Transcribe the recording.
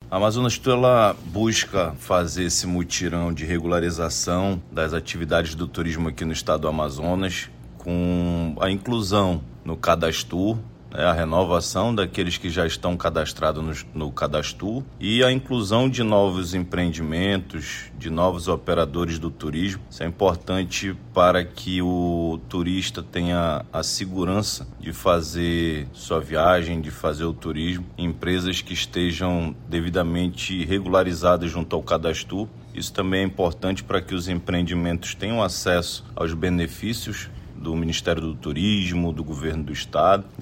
A Amazonas Tour ela busca fazer esse mutirão de regularização das atividades do turismo aqui no estado do Amazonas, com a inclusão no Cadastro, a renovação daqueles que já estão cadastrados no Cadastro e a inclusão de novos empreendimentos, de novos operadores do turismo. Isso é importante para que o turista tenha a segurança de fazer sua viagem, de fazer o turismo em empresas que estejam devidamente regularizadas junto ao Cadastro. Isso também é importante para que os empreendimentos tenham acesso aos benefícios do Ministério do Turismo, do Governo do Estado.